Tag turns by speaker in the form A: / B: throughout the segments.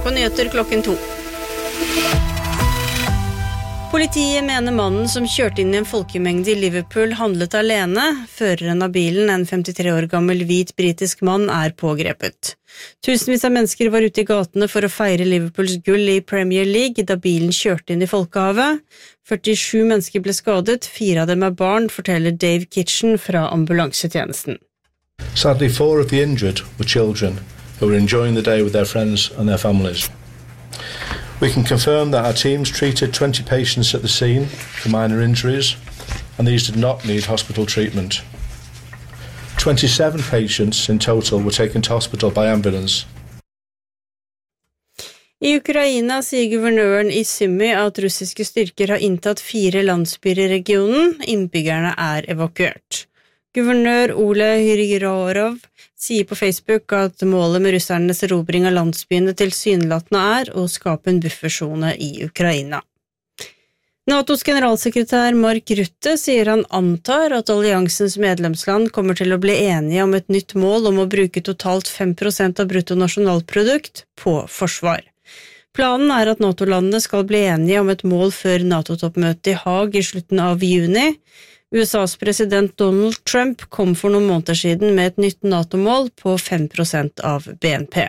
A: NRK Nyheter klokken 2. Politiet mener mannen som kjørte inn I en folkemengde I Liverpool handlet alene. Føreren av bilen, en 53 år gammel hvit britisk mann, pågrepet. Tusenvis av mennesker var ute I gatene for å feire Liverpools gull I Premier League da bilen kjørte inn I folkehavet. 47 mennesker ble skadet, 4 av dem barn, forteller Dave Kitchen fra ambulansetjenesten.
B: Sadly, 4 of the injured were children who were enjoying the day with their friends and their families. We can confirm that our teams treated 20 patients at the scene for minor injuries, and these did not need hospital treatment. 27 patients in total were taken to hospital by ambulance.
A: I Ukraina sier guvernøren I Sumy at russiske styrker har inntatt 4 landsbyer I regionen. Innbyggerne evakuert. Guvernør Ole Hyrgorov sier på Facebook at målet med russernes erobring av landsbyene tilsynelatende å skape en buffersone I Ukraina. NATOs generalsekretær Mark Rutte sier han antar at alliansens medlemsland kommer til å bli enige om et nytt mål om å bruke totalt 5% av bruttonasjonalprodukt på forsvar. Planen at NATO-landene skal bli enige om et mål før NATO-toppmøtet I Haag I slutten av juni. USAs president Donald Trump kom for noen måneder siden med et nytt NATO-mål på 5% av BNP.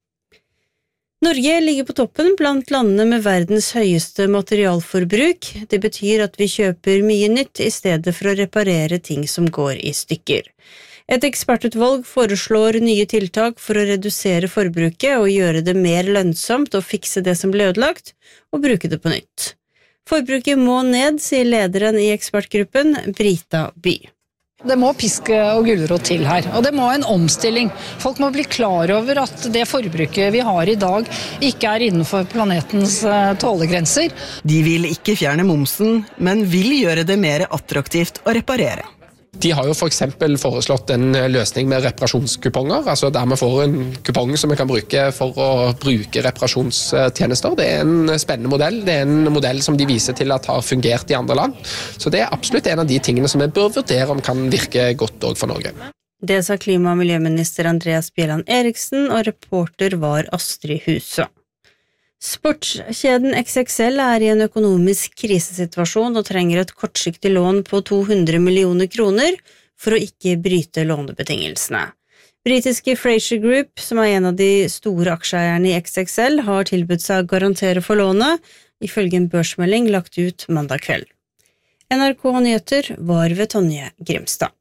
A: Norge ligger på toppen blant landene med verdens høyeste materialforbruk. Det betyr at vi kjøper mye nytt I stedet for å reparere ting som går I stykker. Et ekspertutvalg foreslår nye tiltak for å redusere forbruket og gjøre det mer lønnsomt å fikse det som ble ødelagt og bruke det på nytt. Forbruket må ned, sier lederen I ekspertgruppen, Brita By.
C: Det må pisk og gulrot til her, og det må en omstilling. Folk må bli klar over at det forbruket vi har I dag ikke innenfor planetens tålegrenser.
D: De vil ikke fjerne momsen, men vil gjøre det mer attraktivt å reparere.
E: De har jo for eksempel foreslått en løsning med reparasjonskuponger, altså der man får en kupong som man kan bruke for å bruke reparasjonstjenester. Det en spennende modell, det en modell som de viser til at har fungert I andre land. Så det absolutt en av de tingene som vi bør vurdere om kan virke godt også for Norge.
A: Det sa klima- og miljøminister Andreas Bjelland Eriksen, og reporter var Astrid Husa. Sportskjeden XXL I en økonomisk krisesituasjon og trenger et kortsiktig lån på 200 millioner kroner for å ikke bryte lånebetingelsene. Britiske Fraser Group, som en av de store aksjeeierne I XXL, har tilbudt seg å garantere for lånet, ifølge en børsmelding lagt ut mandag kveld. NRK Nyheter var ved Tonje Grimstad.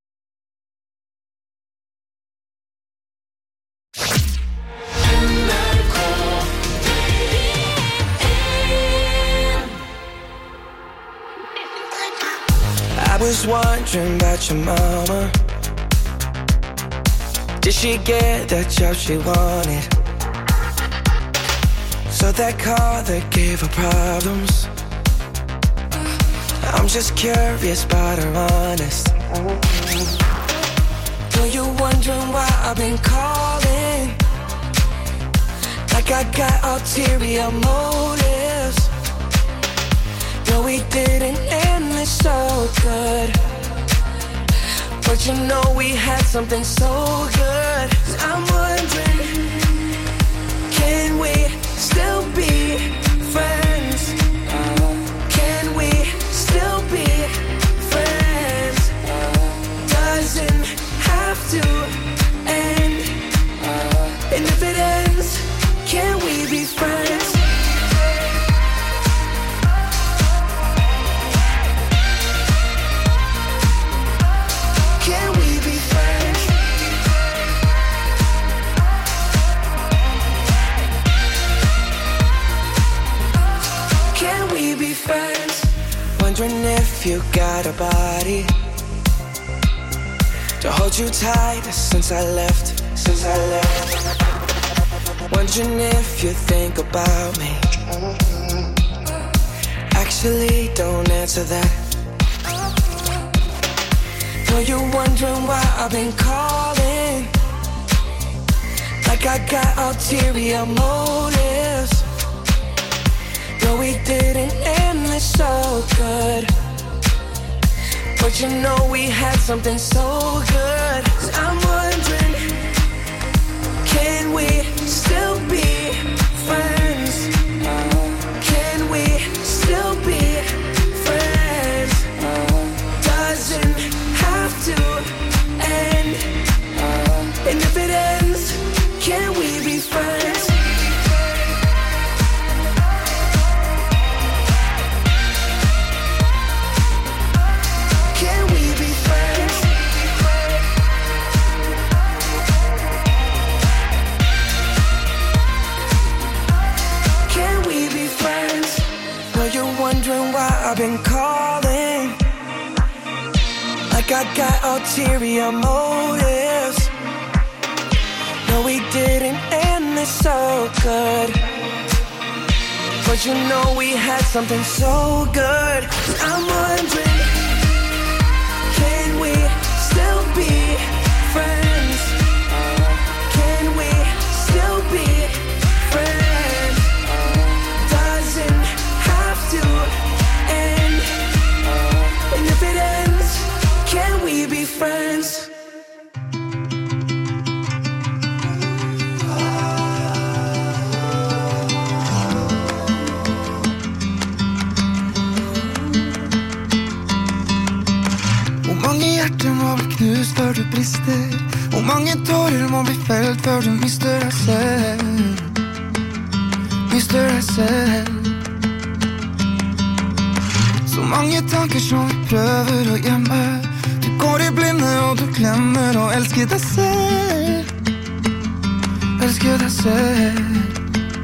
F: I was wondering about your mama. Did she get that job she wanted? So that car that gave her problems. I'm just curious about her honest. Though you're wondering why I've been calling, like I got ulterior motives. No, we didn't end this so good, but you know we had something so good. I'm wondering, can we still be friends? Can we still be friends? Doesn't have to end, and if it ends, can we be friends? Wondering if you got a body to hold you tight since I left. Wondering if you think about me. Actually, don't answer that. Know you're wondering why I've been calling, like I got ulterior motives. No, we didn't end this so good, but you know we had something so good. I'm wondering, can we still be friends? like I got ulterior motives. No, we didn't end this so good, but you know we had something so good. I'm wondering, can we still be friends? Can we still be friends? Doesn't have to end, and if it ends, can we be friends?
G: Hjertet må bli knust før du brister. Hvor mange tårer må bli felt før du mister deg selv? Mister deg selv. Så mange tanker som vi prøver å gjemme. Du går i blinde og du glemmer å elske deg selv. Elske deg selv.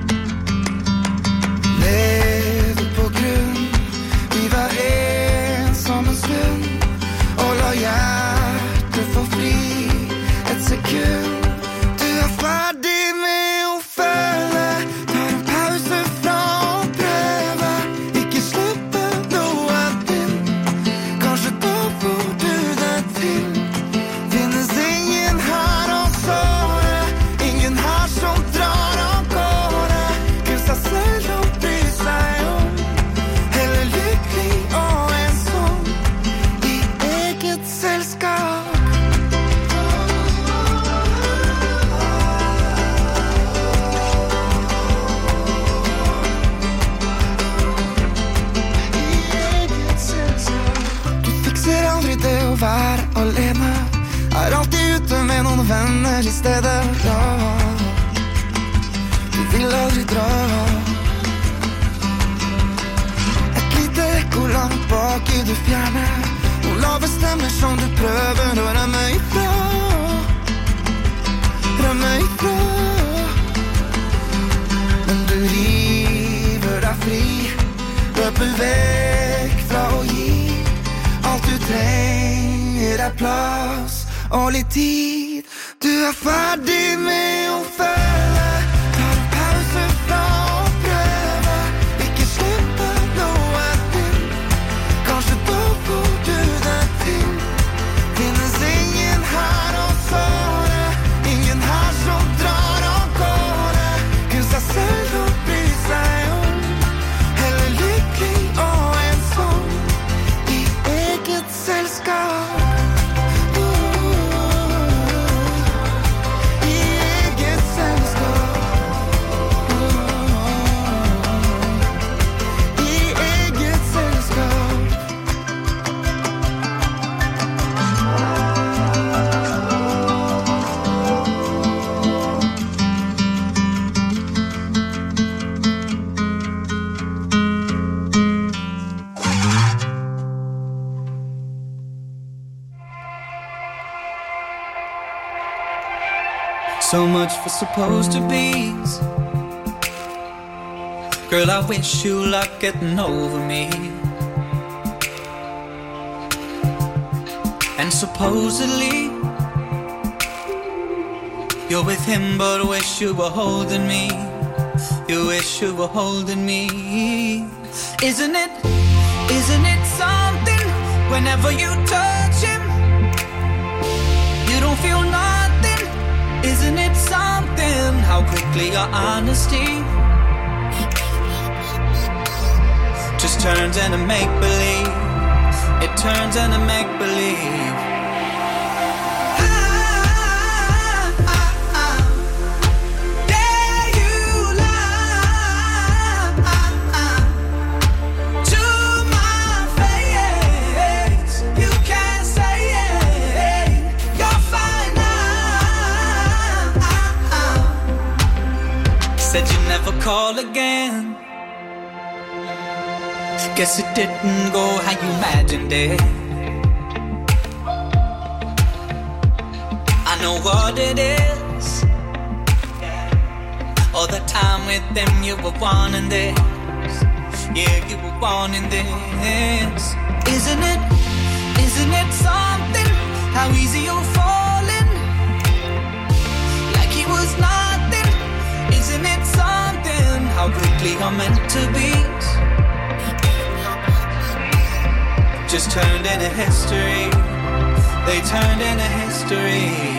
G: Lever på grunn. Vi var ensom en stund. La hjertet få fri et sekund. Du ferdig med å føle. Tar en pause fra å prøve. Ikke slippe noe til. Kanskje da får du det til. Finnes ingen her å såre. Ingen her som drar av gårde. Kun seg selv å bry seg om. Heller lykkelig og ensom i eget selskap. Du fikser aldri det å være alene. Er alltid ute med noen venner i stedet. Ja, du vil aldri dra. Et lite ekko langt bak i det fjerne. Noen lave stemmer som du prøver å rømme ifra. Rømme ifra. Men du river deg fri. Løper vekk fra å gi. Alt du trenger er plass og litt tid. Du er ferdig med å føle. Tar en pause fra å prøve. Ikke slippe noe til. Kanskje da får du det til. Finnes ingen her å såre. Ingen her som drar av gårde. Kun seg selv å bry seg om. Heller lykkelig og ensom i eget selskap. I eget selskap. I eget selskap.
H: So much for supposed to be's. Girl, I wish you luck getting over me. And supposedly you're with him, but wish you were holding me. You wish you were holding me. Isn't it something? Whenever you touch him, you don't feel nothing. Isn't it something? How quickly your honesty just turns into make-believe. It turns into make-believe. Dare you lie to my face? You can't say it. You're fine now. Said you'd never call again. Guess it didn't go how you imagined it. I know what it is. All the time with them you were wanting this. Yeah, you were wanting this. Isn't it something? how easy you're falling, like he was nothing. Isn't it something how quickly I'm meant to be? Just turned into history. They turned into history.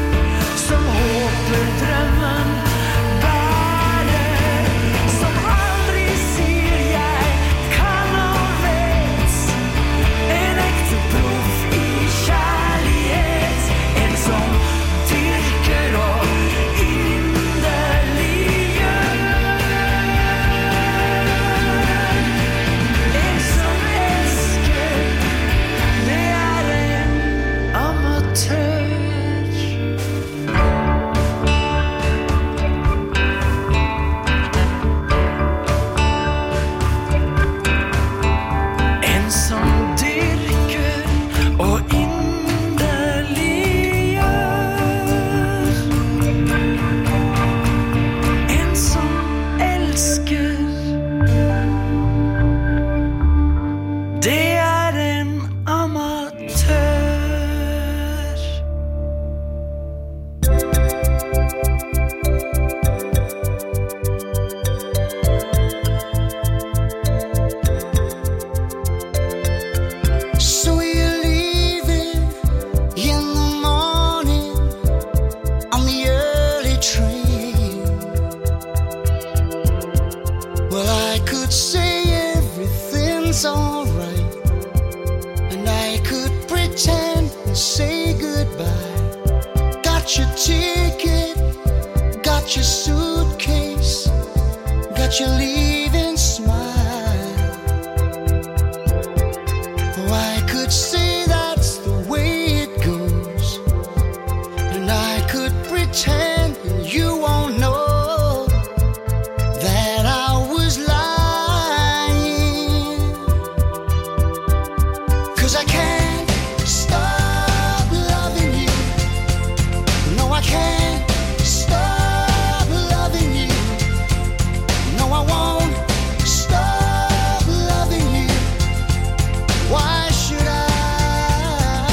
F: Som håper drömmen bärer, som
G: I could say everything's alright, and I could pretend and say goodbye. Got your ticket, got your suitcase, got your leaving smile. Oh, I could say that's the way it goes, and I could pretend and you won't know that I was lying. 'Cause I can't stop loving you. No, I can't stop loving you. No, I won't stop loving you. Why should I?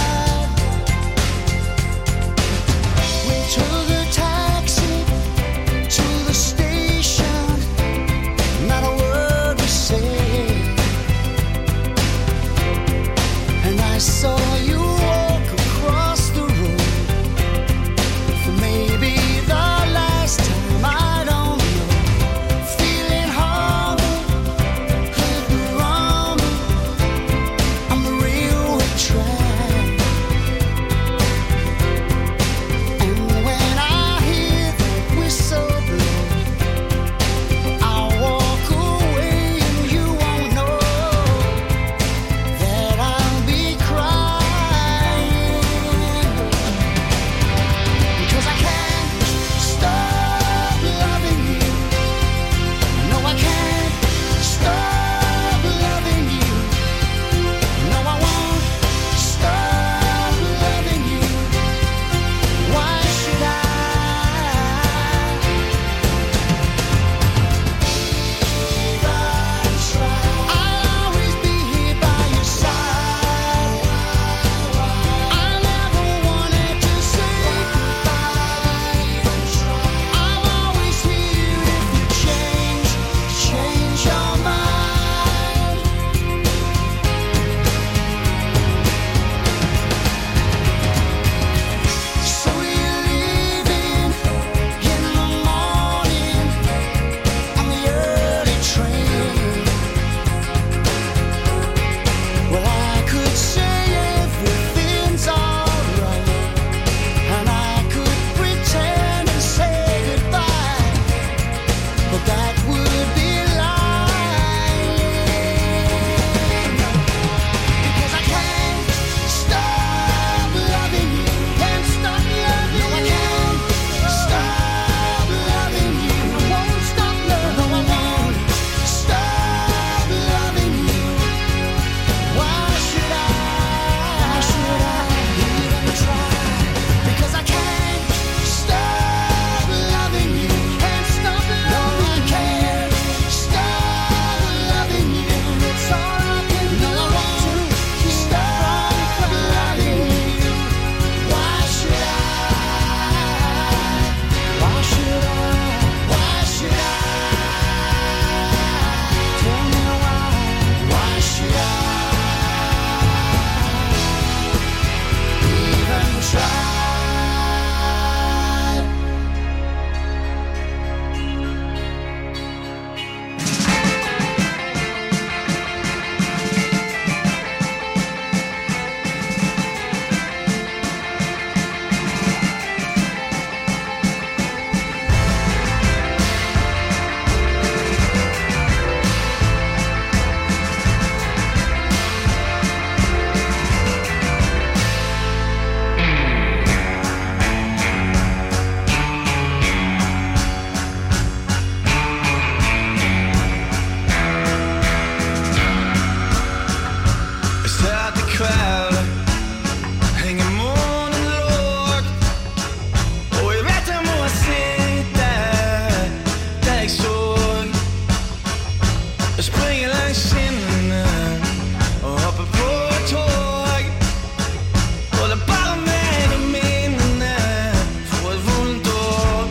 G: We took a taxi to the station, not a word we said, and I saw you walk across the road for maybe the last time, I don't know. Feeling humble, heard the rumble on the railway track, and when I hear the whistle blow, I'll walk away and you won't know that I'll be crying. 'Cause I can't stop loving you. No, I can't stop loving you. No, I won't stop loving you. Why should I? I'll always be here by your side. I never wanted to say goodbye. I'm always here if you change your mind. So you're leaving in the morning on the early train. Well, I could say everything's alright, and I could pretend and say goodbye, but that would be lying. Because I can't stop loving you. Can't stop loving you. No, I can't stop loving you. I won't stop loving you. No, I won't stop loving you. Why should I? Why should I even try? Because I can't stop loving you. Can't stop loving you. No, I can't stop loving you. It's all I can do. No, I won't stop loving you. Why should I? Why should I? Why should I? Tell me why. Why should I even try?
F: Satt ikväll, hänger månen lågt, och jag vet jag må sitta där jag såg. Jag springer längs kinden och hoppar på ett tåg, och det bara med i minne får ett vondt år.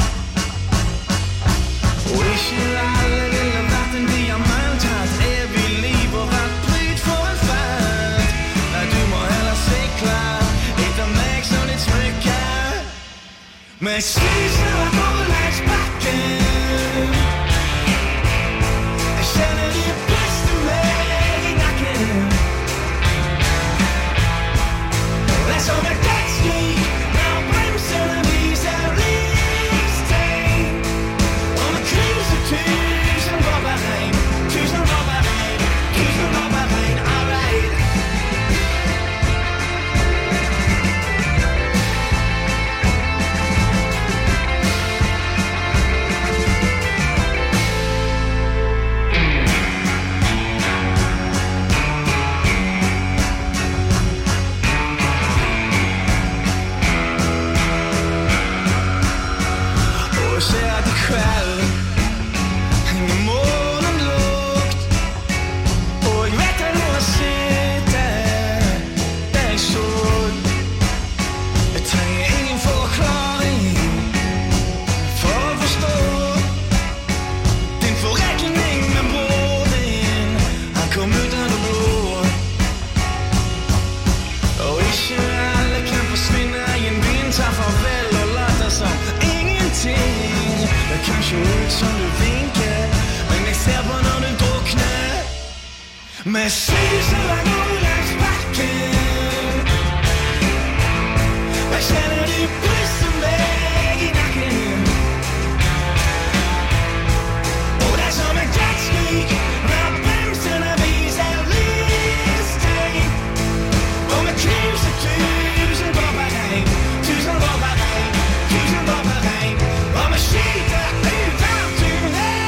F: Och i kylan lilla vatten diamant, haft evigt liv och varit bryt för en fan. När du må hellre cykla, hitta mig som ditt smycke, med svisar på lägsbacken.
G: Men susen var går längs backen. Jag känner det bussen väg i nacken. Och det är som en jetski när bromsarna visar livstegn. Och med tusen bombardäng, tusen bombardäng, tusen bombardäng. Och med skiter utan tunnel.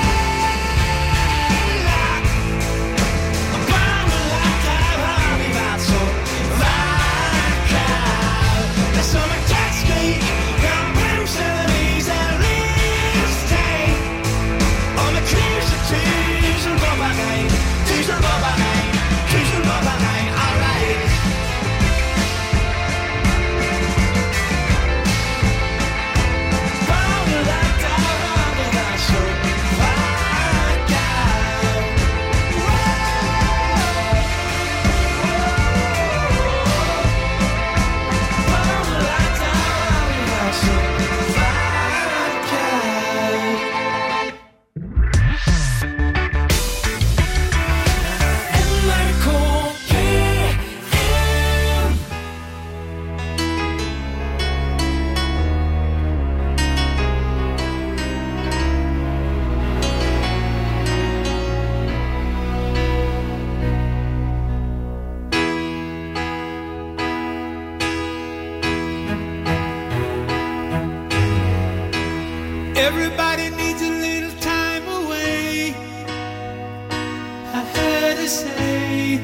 G: Everybody needs a little time away, I heard her say,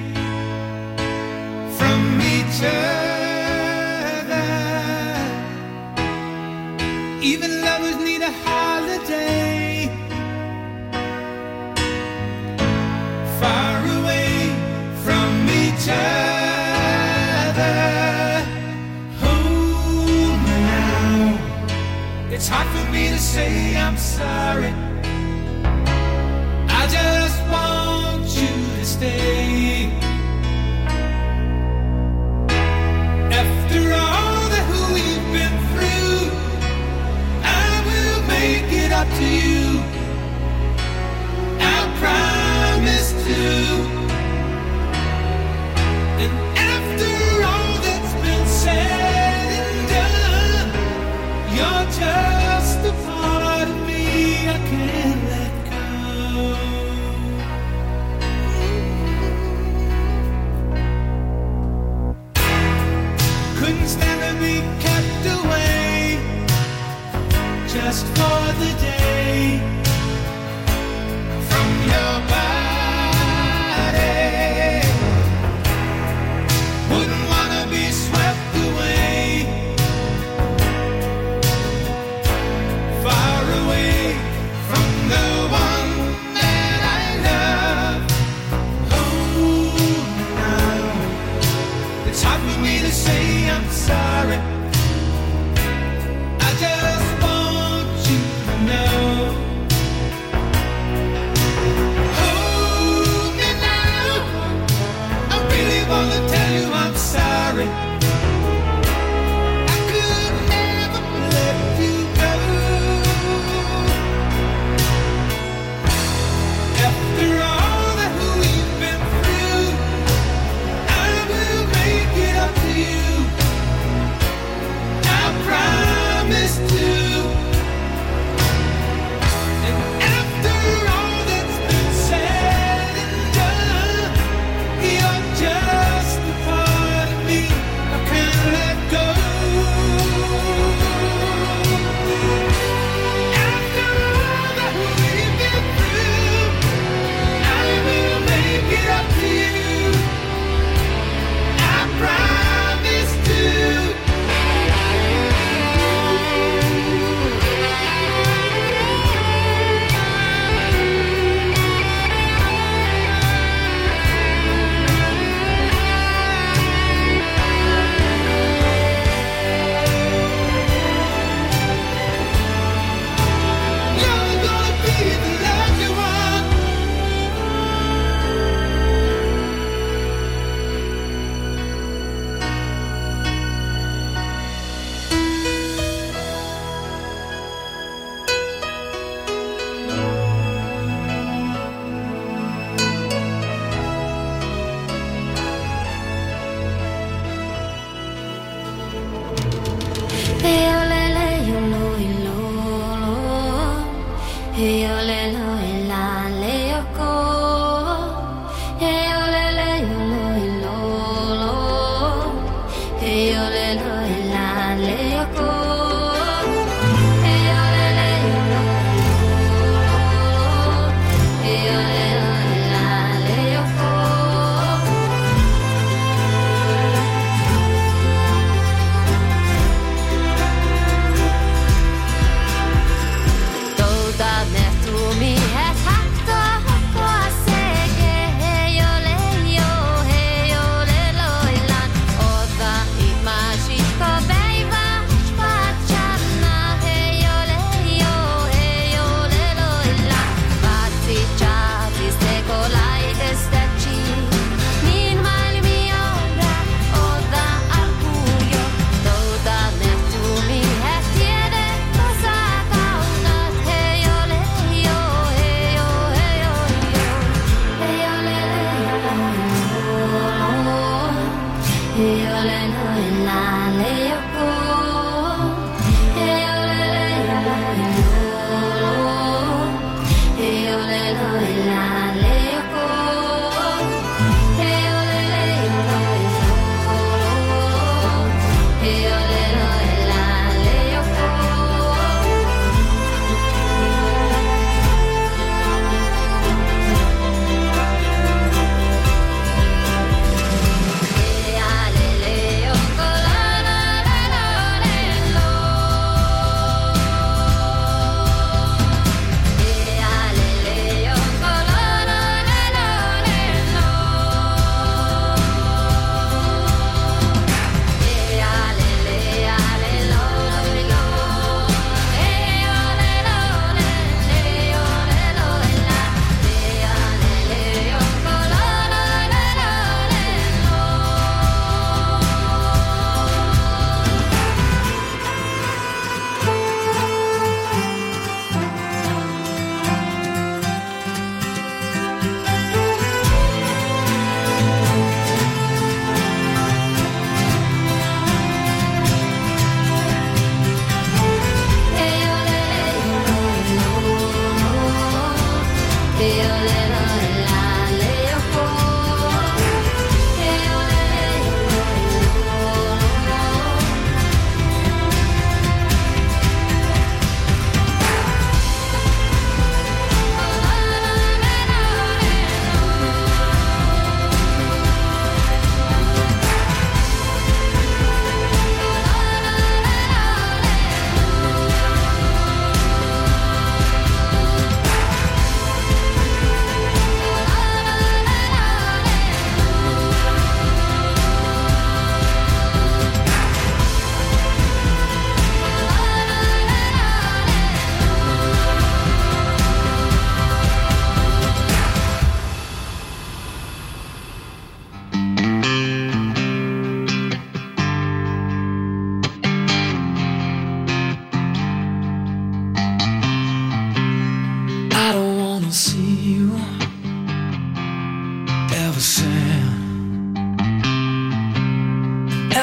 G: from each other. Even lovers need a holiday, far away from each other. Hold me now, it's hard for me to say I'm sorry. I just want you to stay. After all that we've been through, I will make it up to you. I promise to. And after all that's been said and done, you're just a part of me I can't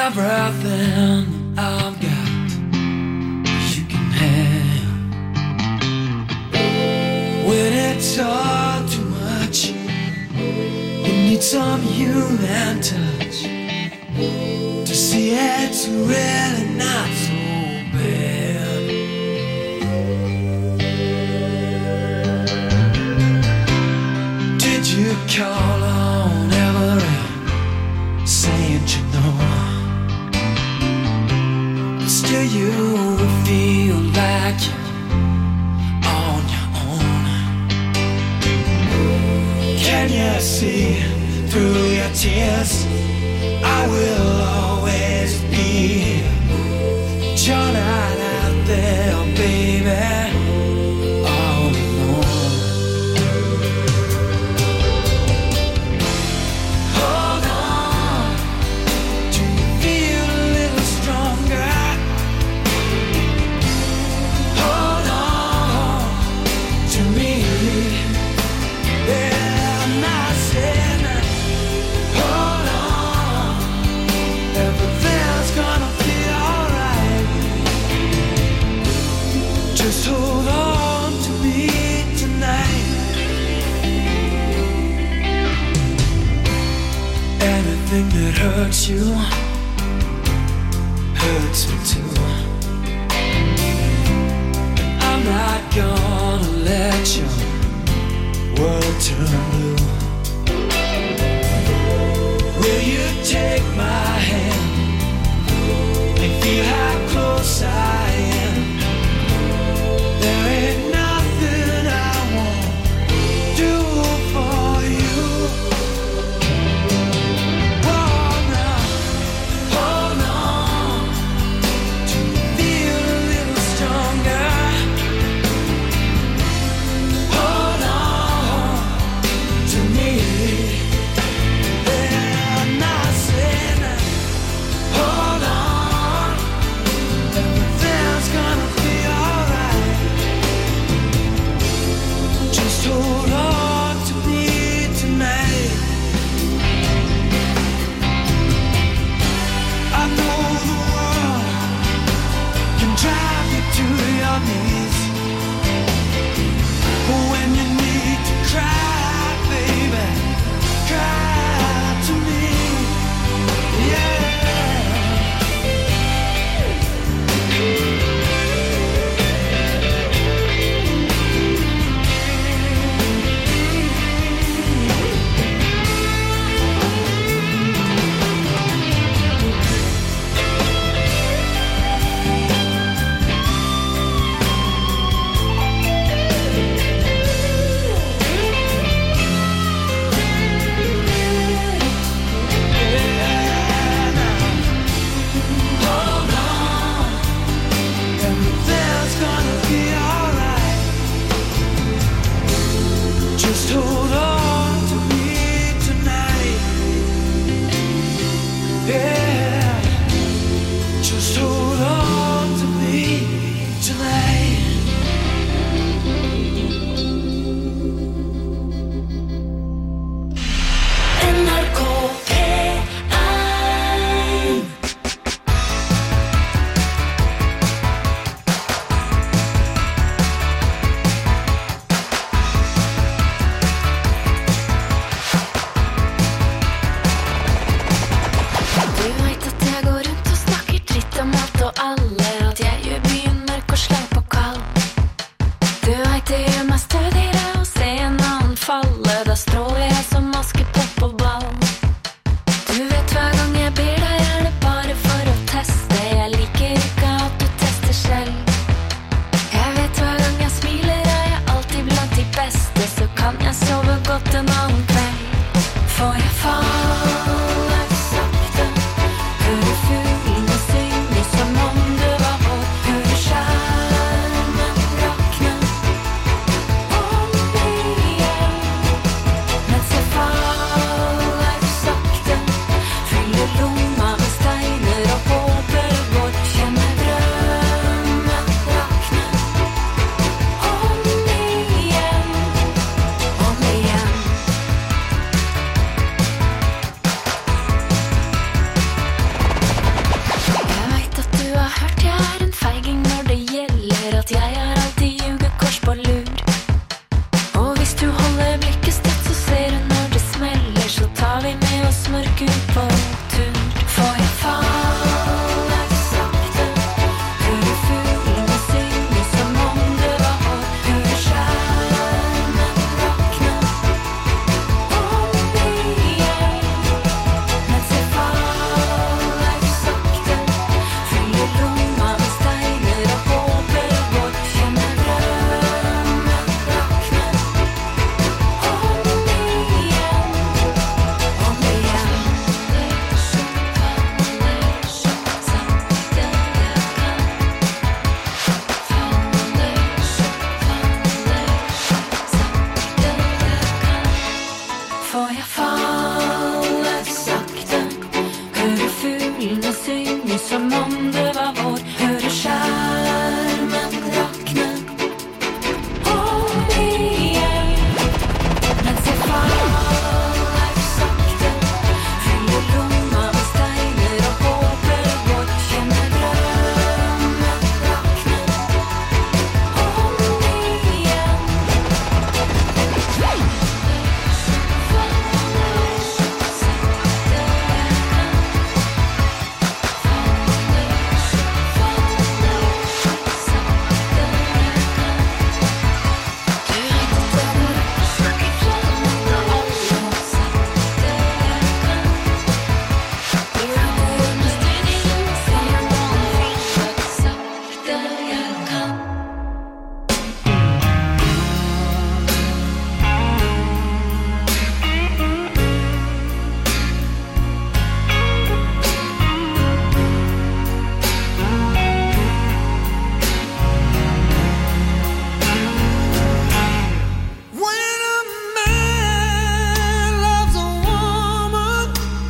F: everything I've got you can have. When it's all too much, you need some human touch to see it's really not so bad. Did you call on Everett saying you know? Still you feel like you're on your own. Can you see through your tears? I will always be here. You're not out there, baby, all alone. Hold on, do you feel a little stronger? Hold on to me. Yeah, I'm not saying that. Hold on, everything's gonna be alright. Just hold on to me tonight. Anything that hurts you hurts me too. I'm not gonna let your world turn blue. Will you take my hand and feel how close I am? There ain't nothing I won't do for you. Oh, now, hold on, do you feel a little stronger? Hold on to me. Yeah, I'm not saying that. Hold on, everything's gonna be alright. Just hold on to me tonight. I know the world can drive you to your knees. When you need to cry, baby, cry to me. Yeah. Hold on, everything's gonna be alright. Just hold on to me tonight. Yeah, just hold on to me tonight. NRK P1.
I: Du vet at jeg går rundt og snakker dritt om alt og alle, at jeg gjør byen mørk og sleip og kald. Du vet det gjør meg stødigere å se en annen falle, da stråler jeg som Askepott på ball. Du vet hver gang jeg ber deg er det bare for å teste, jeg liker ikke at du tester selv. Jeg vet hver gang jeg smiler er jeg alltid blant de beste, så kan jeg sove godt en annen kveld. For jeg faller sakte, hører fuglene synge som om det var vår, hører skjermen rakne om igjen. Mens jeg faller sakte, fyller lomma med steiner og håper det går, kjenner drømmen rakne om igjen, om igjen. får jeg falle sakte. Hører fuglene synge som om det var vår. Hører skjermen rakne. Om igjen. Mens jeg faller sakte. Fyller lomma med steiner og håper går. Kjenner drømmen rakne. Om igjen.
F: When a man loves a woman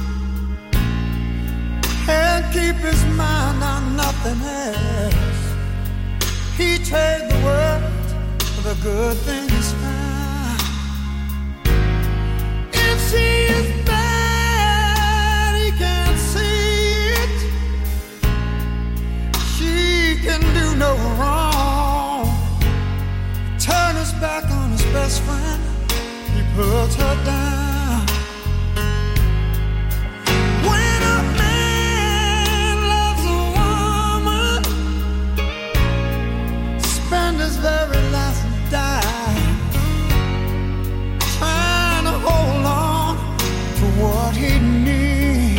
F: and keep his mind on nothing else, he trade the world for the good things found. If she is bad, he can't see it. She can do no wrong. Turn his back on his best friend, he puts her down. When a man loves a woman, spend his very last dime trying to hold on to what he needs.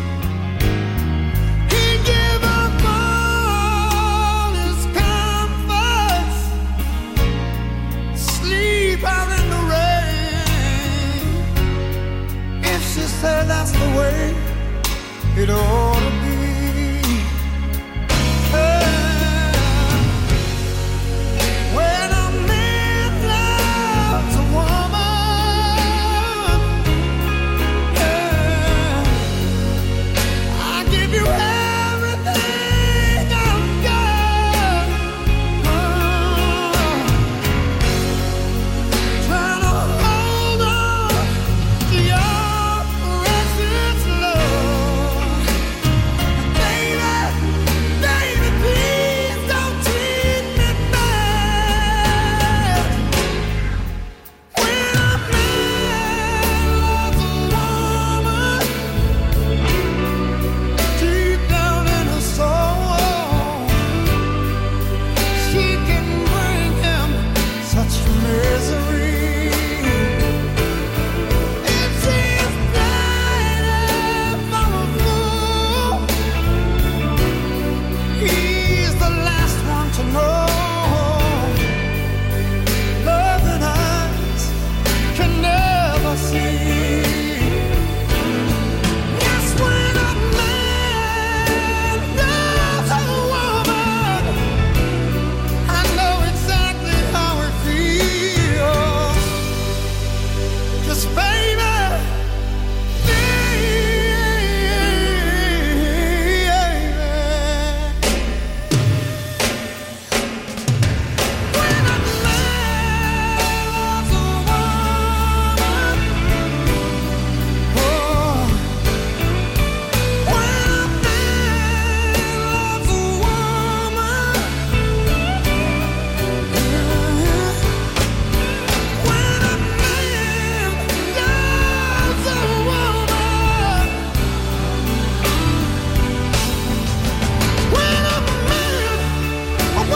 F: He'd give up all his comforts, sleep out in the rain. If she said that's the way it ought to be. When a man loves a woman, I give you everything I've got. Trying to hold on to your precious love. Baby, baby, please don't treat me bad. When a man loves a woman, deep down in her soul, she can bring him such misery. If she's blinded from a fool, he's the last one to know. Love and eyes can never see. Yes, when a man loves a woman, I know exactly how it feels. 'Cause baby, when a man loves a woman, oh, when a man loves a woman, when a man loves a woman, when a man loves a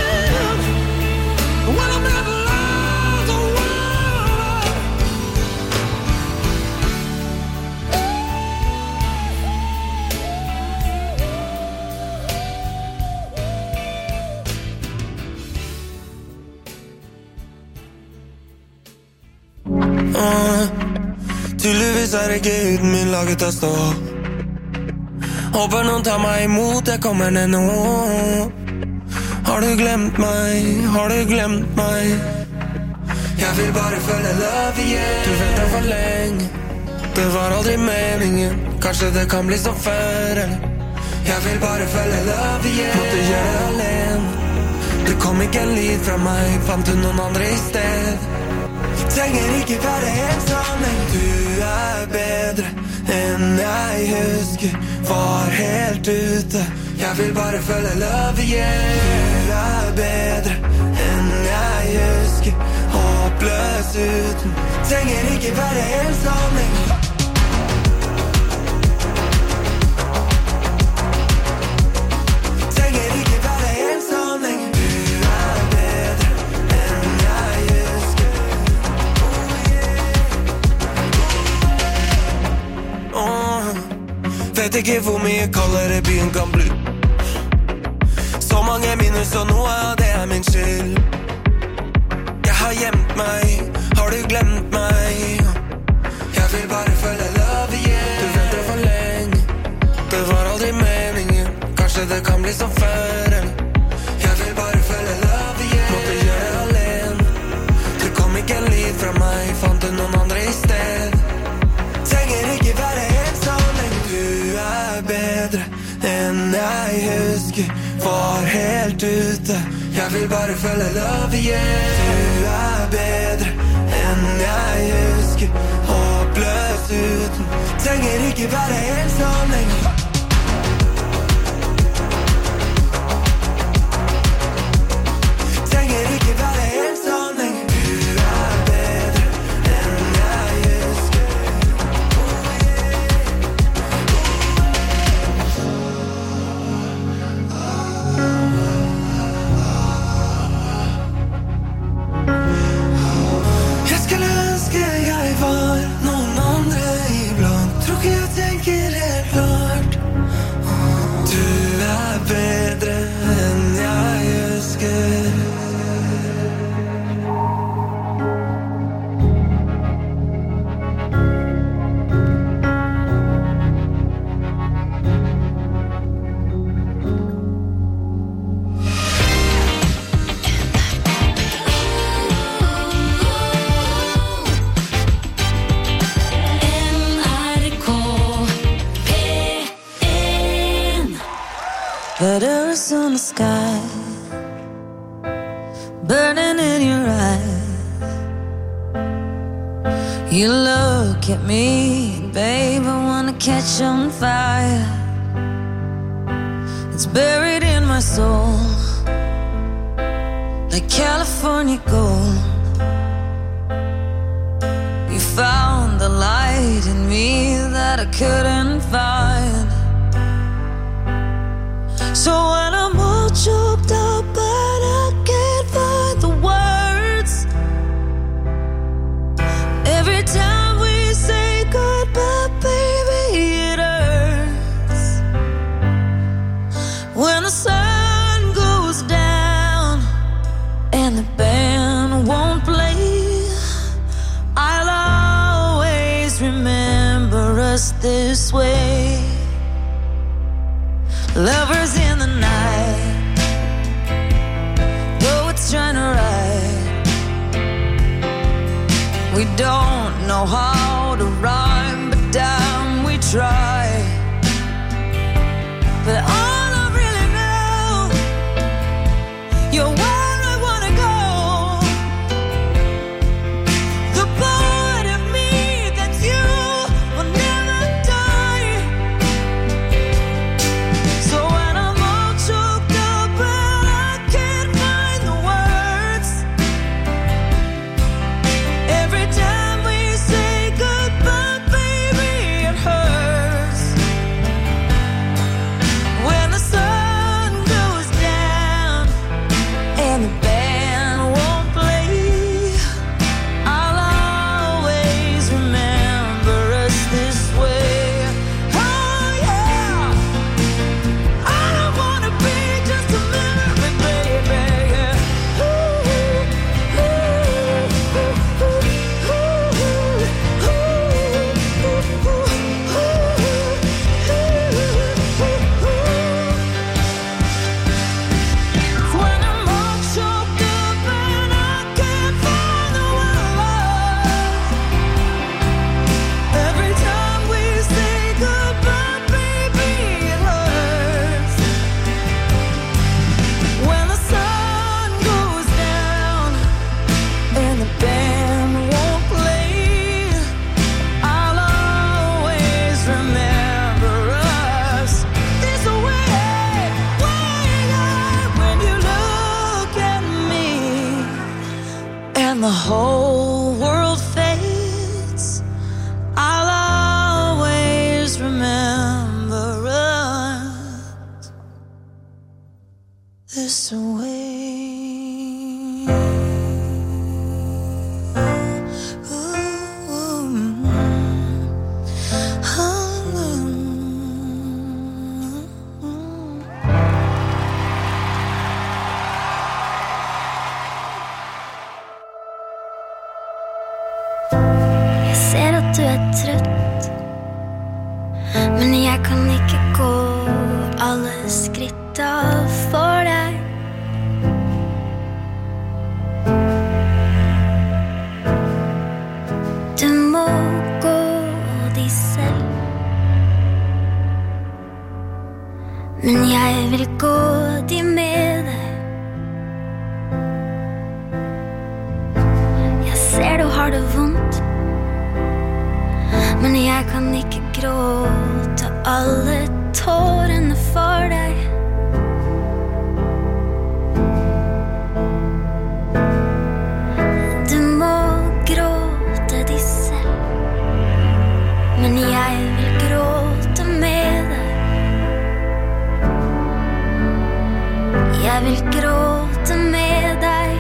J: Tydeligvis er ikke huden min laget til å stå. Håper noen tar meg imot, jeg kommer ned nå. Har du glemt meg? Har du glemt meg? Jeg vil bare føle love igjen. Du venter for lenge. Det var aldri meningen. Kanskje det kan bli som før, eller jeg vil bare følge love igjen. Måtte gjøre det alene. Det kom ikke en lyd fra meg. Fant du noen andre i sted? Trenger ikke være ensom. Du bedre enn jeg husker. Var helt ute. Jeg vil bare følge love igjen. Du bedre enn jeg husker. Håpløs uten. Trenger ikke være ensom. Vet ikke hvor mye kaldere byen kan bli. Så mange minus og noe av det min skyld. Jeg har gjemt meg, har du glemt meg? Jeg vil bare følge love igjen. Du venter for lenge. Det var aldri meningen. Kanskje det kan bli som før, eller jeg vil bare følge love igjen. Måtte gjøre det alene. Det kom ikke en lyd fra meg. Fant du noen andre i sted? Trenger ikke være ensom. Du bedre enn jeg husker. Var helt ute. Jeg vil bare følge love igjen. Du bedre enn jeg husker. Håpløs uten. Trenger ikke være ensom lenger. Trenger ikke være ensom lenger. Du bedre enn jeg husker. Noen andre iblant. Tror ikke jeg tenker helt klart. Du bedre enn jeg husker.
K: Letters on the sky, burning in your eyes. You look at me, babe, I wanna catch on fire. It's buried in my soul, like California gold. You found the light in me that I couldn't find. So when I'm all choked up but I can't find the words, every time we say goodbye, baby, it hurts. When the sun goes down and the band won't play, I'll always remember us this way. Lovers in the night, though it's trying to ride. We don't know how to rhyme, but damn, we try. But all I really know, you're where I wanna go. The part of me that you will never die. So when I'm all choked up and I can't find the words, every time we say goodbye, whole world fades, I'll always remember us this way.
I: Du trøtt, men jeg kan ikke gå alle skritta for deg. Du må gå de selv, men jeg vil gå de med deg. Jeg ser du har det vondt, men jeg kan ikke gråte alle tårene for deg. Du må gråte de selv, men jeg vil gråte med deg. Jeg vil gråte med deg.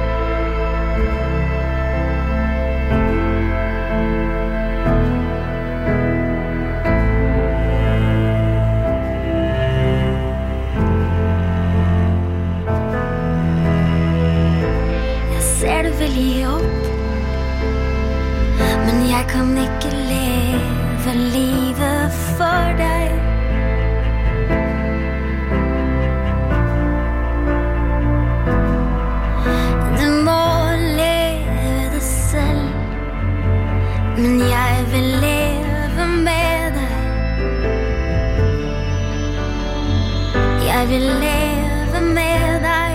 I: Du vil gi opp, men jeg kan ikke leve livet for deg. Du må leve det selv, men jeg vil leve med deg. Jeg vil leve med deg.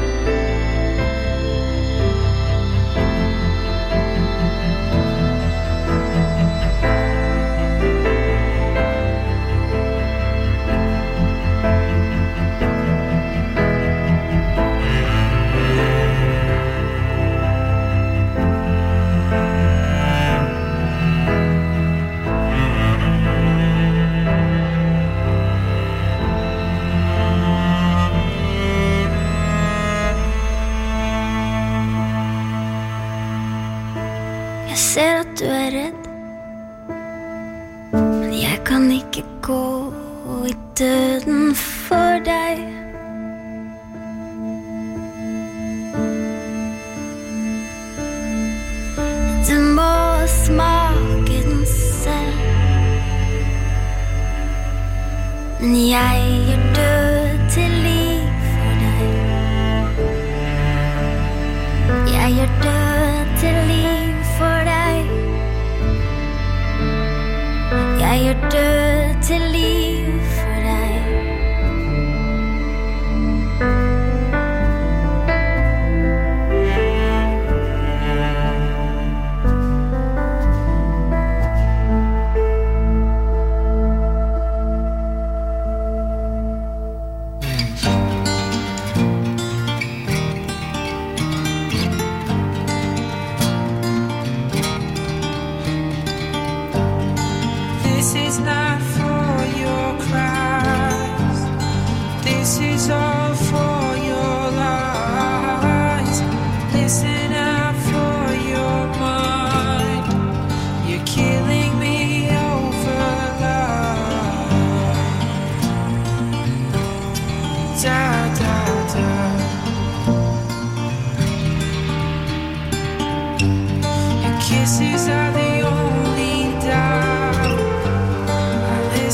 I: Jeg ser at du redd, men jeg kan ikke gå i døden for deg. Du må smake den selv, men jeg gir død til liv for deg. Jeg gir død til liv for deg. Jeg gir død til liv for deg.
H: This is not for your cries. This is all for your lies. Listen out for your mind. You're killing me over love. Da da da. Your kisses are the only doubt. I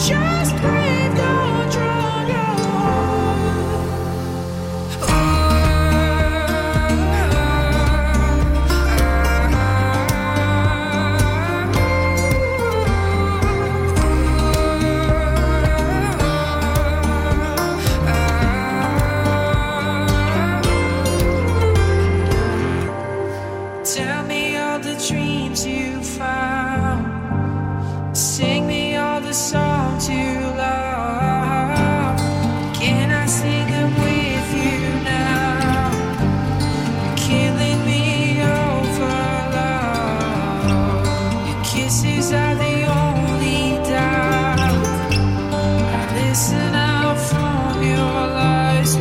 K: just breathe, don't drown your Tell me all the dreams you found. Sing me all the songs you love. Can I sing them with you now? Killing me over love. Your kisses are the only doubt. I listen out from your lies.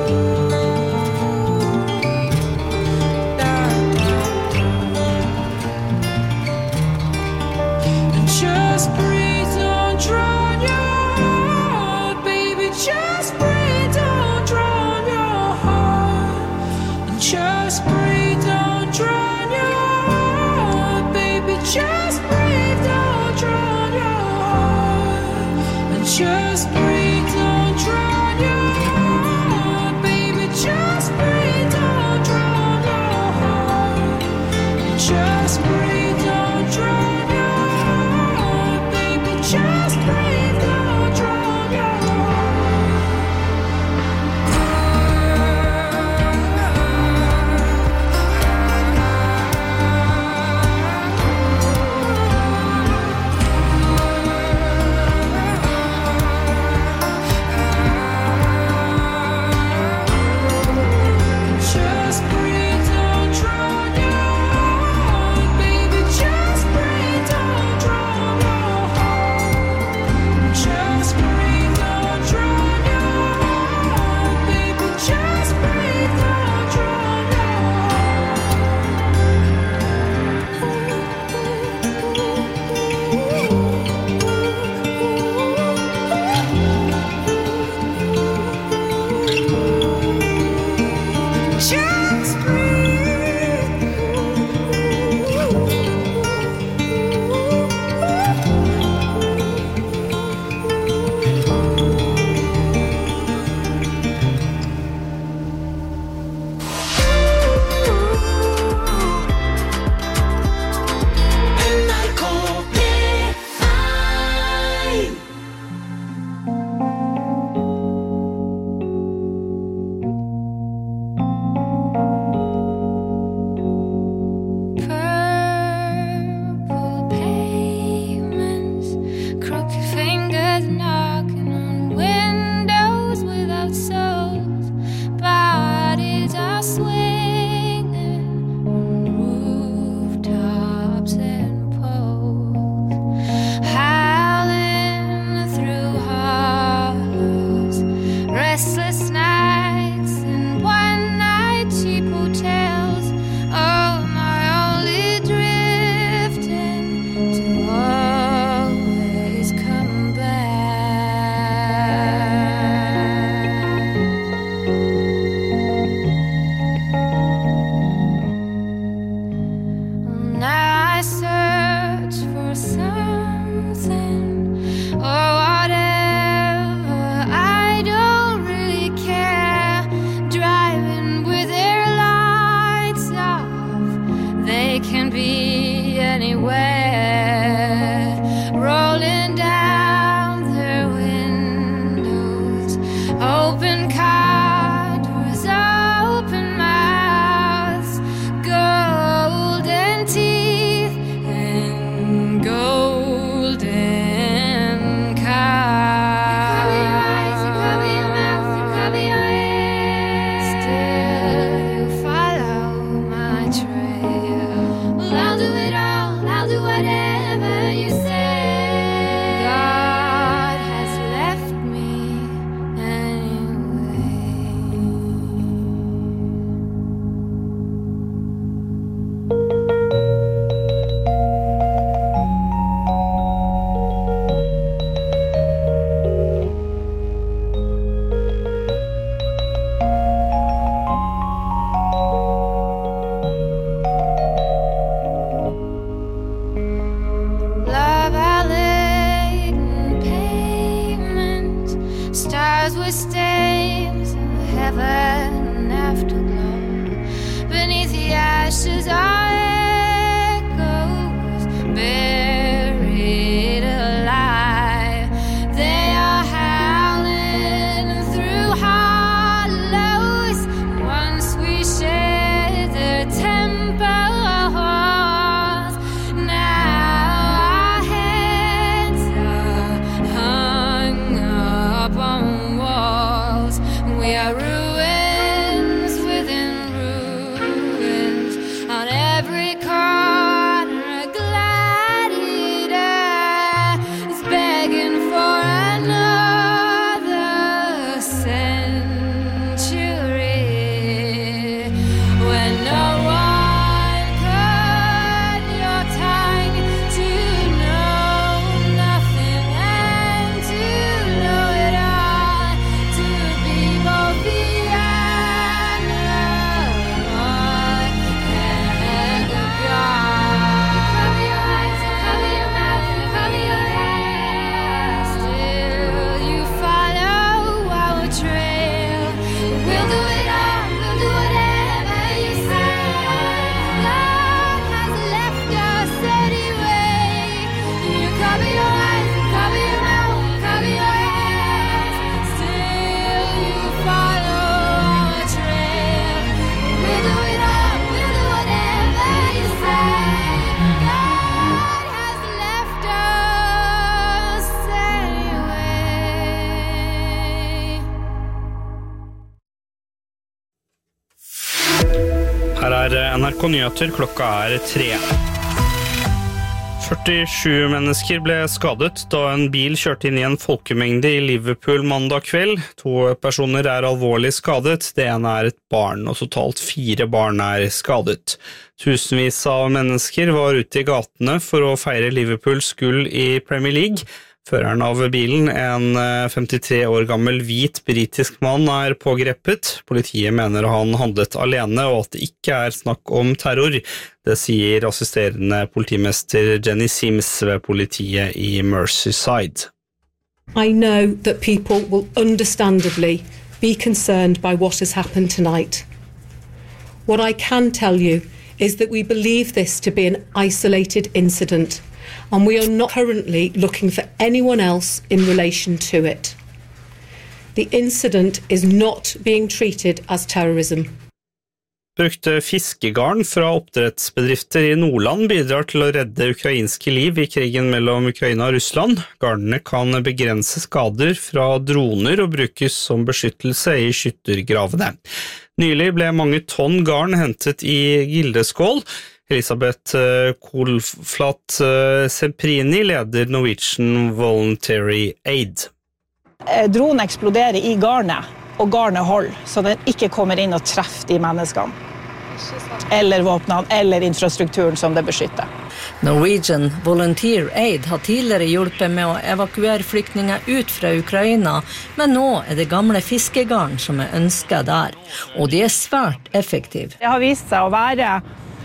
K: Just breathe, don't drown your heart, baby. Just breathe, don't drown your heart. And just breathe, don't drown your heart, baby. Just breathe, don't drown your heart. And just breathe, don't drown your heart, baby. Just breathe, don't drown your heart. And just breathe, don't drown. Just breathe, don't drown your
I: 'cause we're stains in the heaven afterglow. Beneath the ashes are echoes buried alive. They are howling through hollows. Once we shared their temples. Now our heads are hung up on walls. We are ruins within ruins. On every corner, a gladiator is begging for another century. When no one cut your tongue to know nothing and to know it all, to be both the analog and the god. Cover your eyes and cover your mouth and cover your head. Still you follow our trail. We'll do it all, we'll do whatever you say. God has left us anyway. You cover your eyes and cover your mouth and cover your head. Still you follow our trail. We'll do it all, we'll do whatever you say. God has left us anyway.
L: Her NRK Nyheter, klokka 3. 47 mennesker ble skadet da en bil kjørte inn i en folkemengde i Liverpool mandag kveld. 2 personer alvorlig skadet, det ene et barn, og totalt 4 barn skadet. Tusenvis av mennesker var ute i gatene for å feire Liverpools gull i Premier League. Føreren av bilen, en 53 år gammel hvit britisk mann, pågrepet. Politiet mener han handlet alene og at det ikke snakk om terror. Det sier assisterende politimester Jenny Sims ved politiet i Merseyside.
M: I know that people will understandably be concerned by what has happened tonight. What I can tell you is that we believe this to be an isolated incident, and we are not currently looking for anyone else in relation to it. The incident is not being treated as terrorism.
L: Brukte fiskegarn fra oppdrettsbedrifter i Nordland bidrar til å redde ukrainske liv i krigen mellom Ukraina og Russland. Garnene kan begrense skader fra droner og brukes som beskyttelse i skyttergravene. Nylig ble mange tonn garn hentet i Gildeskål. Elisabeth Kolflat Semprini leder Norwegian Voluntary Aid.
N: Dronen eksploderer i garnet, og garnet holder, så den ikke kommer inn og treffer de menneskene. Eller våpnene, eller infrastrukturen som det beskytter.
O: Norwegian Volunteer Aid har tidligere hjulpet med å evakuere flyktninger ut fra Ukraina, men nå det gamle fiskegarn som ønsket der, og de svært effektive.
N: Det har vist seg å være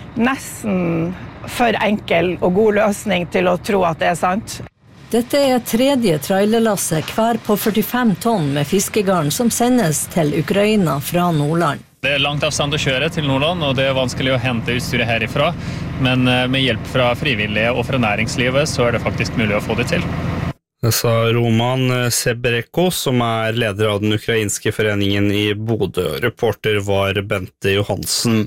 N: nesten for enkel og god løsning til å tro at det sant.
O: Dette 3. trailerlasset hver på 45 tonn med fiskegarn som sendes til Ukraina fra Nordland.
P: Det langt avstand å kjøre til Nordland, og det vanskelig å hente utstyret herifra, men med hjelp fra frivillige og fra næringslivet så det faktisk mulig å få det til.
L: Det sa Roman Sebreko, som leder av den ukrainske foreningen i Bodø. Reporter var Bente Johansen.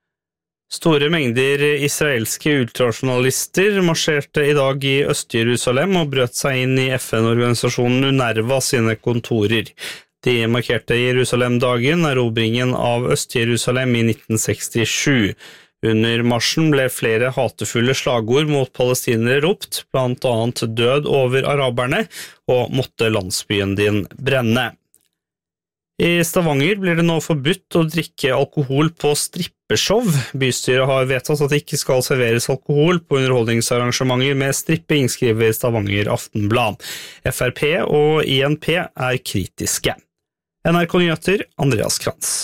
L: Store mengder israelske ultrajournalister marsjerte i dag i Øst-Jerusalem og brøt seg inn i FN-organisasjonen UNRWA sine kontorer. De markerte Jerusalem-dagen, erobringen av Øst-Jerusalem i 1967. Under marsjen ble flere hatefulle slagord mot palestinere ropt, blant annet død over araberne, og måtte landsbyen din brenne. I Stavanger blir det nå forbudt å drikke alkohol på strippeshow. Bystyret har vedtatt at det ikke skal serveres alkohol på underholdningsarrangementer med stripping, skriver Stavanger Aftenblad. FrP og INP kritiske. NRK Nyheter, Andreas Krantz.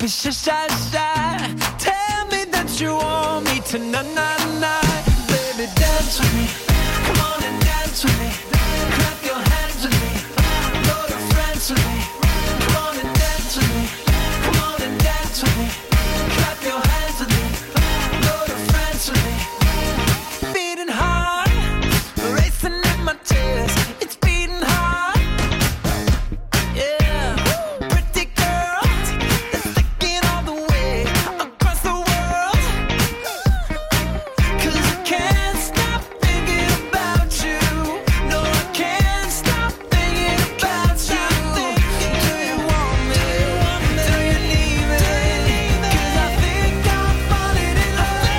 H: be shy, shy, shy. Tell me that you want me tonight. Baby, dance with me. Come on and dance with me. Clap your hands with me. Go to France with me. Come on and dance with me. Come on and dance with me. Clap your hands with me. Go to France with me. Beating hard, racing in my chest. It's beating hard. Yeah, pretty girl, that's sticking all the way across the world. 'Cause I can't stop thinking about you. No, I can't stop thinking about you. Do you want me? Do you need me? 'Cause I think I'm falling in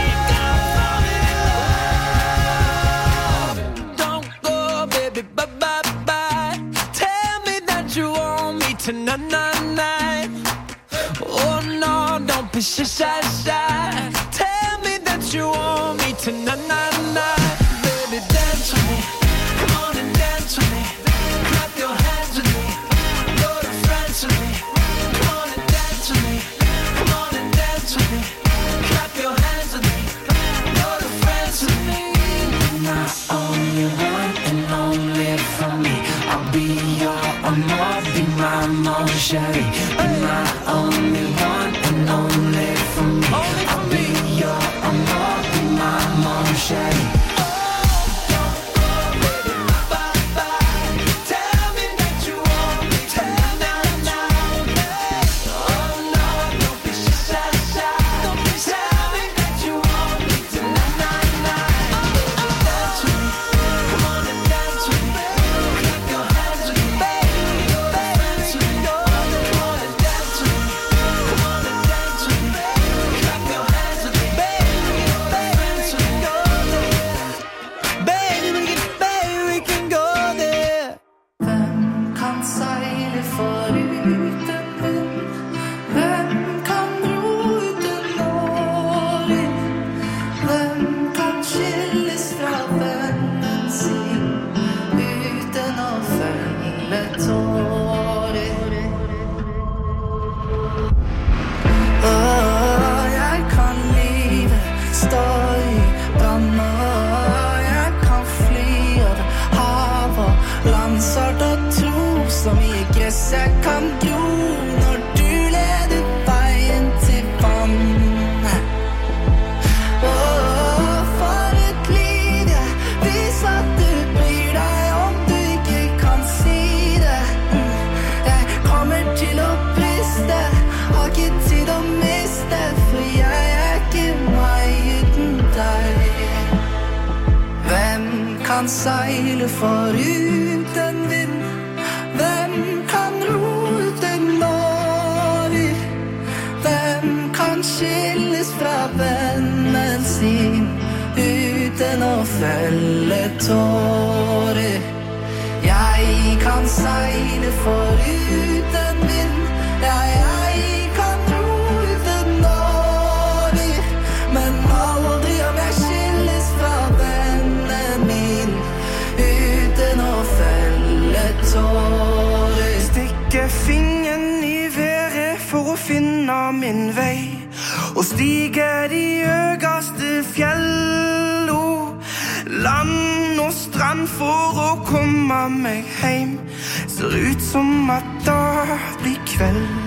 H: love. Don't go, baby, bye, bye, bye. Tell me that you want me tonight. Oh no, don't be shy, shy, shy. Tell me that you want me tonight. Baby, dance with me. Come on and dance with me. Clap your hands with me. Go to France with me. Come on and dance with me. Come on and dance with me. Clap your hands with me. Go to France with me. My only one and only for me. I'll be your amor, be my mon chéri. Be my only one and only for me. I'll be your amor, be my mon chéri.
G: Jeg kan gro når du leder veien til vann. For et liv, jeg vis at du bryr deg om du ikke kan si det. Jeg kommer til å puste, har ikke tid å miste, for jeg ikke meg uten deg. Hvem kan seile forut en vind? Hvem kan ro uten nåler? Hvem kan skilles fra vennen sin uten å felle tårer? Jeg kan seile forut en vind. Jeg kan ro uten nåler, men aldri om jeg skilles fra vennen min uten å felle tårer.
J: Stikke fingeren i været for å finne min vei, og stige de høyeste fjell og land og strand for å komme meg hjem. Ser ut som at det blir kveld.